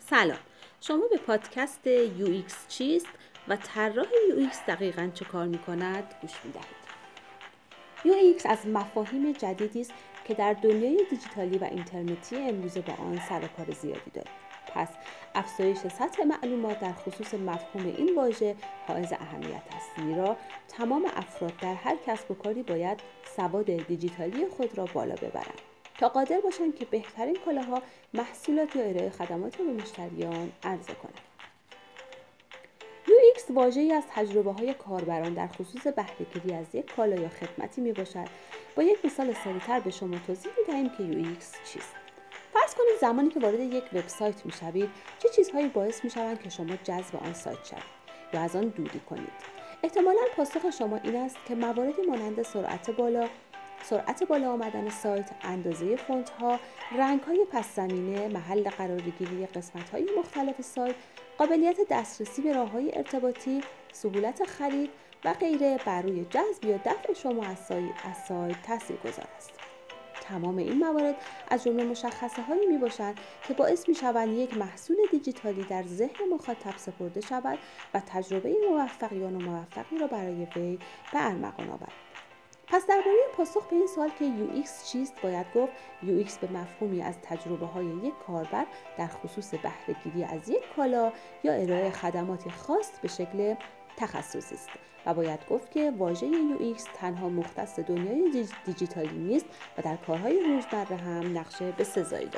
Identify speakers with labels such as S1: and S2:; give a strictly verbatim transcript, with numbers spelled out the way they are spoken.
S1: سلام، شما به پادکست یو ایکس چیست و طراح یو ایکس دقیقاً چه کار می‌کند گوش می‌دهید. یو ایکس از مفاهیم جدیدی است که در دنیای دیجیتالی و اینترنتی امروزه با آن سر و کار زیادی داریم. پس افزایش سطح معلومات در خصوص مفهوم این واژه حائز اهمیت است، زیرا تمام افراد در هر کسب و کاری باید سواد دیجیتالی خود را بالا ببرند تا قادر باشند که بهترین کالاها، محصولات یا ارائه خدمات را به مشتریان عرضه کنند. یو ایکس واژه‌ای از تجربه‌های کاربران در خصوص بهره‌گیری از یک کالا یا خدمتی میباشد. با یک مثال ساده‌تر به شما توضیح می‌دهیم که یو ایکس چیست. فرض کنید زمانی که وارد یک وبسایت می‌شوید، چه چیزهایی باعث می‌شوند که شما جذب آن سایت شوید یا از آن دوری کنید؟ احتمالاً پاسخ شما این است که مواردی مانند سرعت بالا، سرعت بالا آمدن سایت، اندازه فونت‌ها، رنگ‌های پس زمینه، محل قرارگیری قسمت‌های مختلف سایت، قابلیت دسترسی به راه‌های ارتباطی، سهولت خرید و غیره بر روی جذب یا دفع شما از سایت تاثیرگذار است. تمام این موارد از جمله مشخصه‌هایی میباشند که باعث میشوند یک محصول دیجیتالی در ذهن مخاطب سپرده شود و تجربه موفقیان و موفقی را برای وی به ارمغان آورد. پس درباره پاسخ به این سوال که یو ایکس چیست باید گفت یو ایکس به مفهومی از تجربه‌های یک کاربر در خصوص بهره‌گیری از یک کالا یا ارائه خدماتی خاص به شکل تخصصی است و باید گفت که واژه یو ایکس تنها مختص دنیای دیجیتالی نیست و در کارهای روزمره هم نقش بسزایی دارد.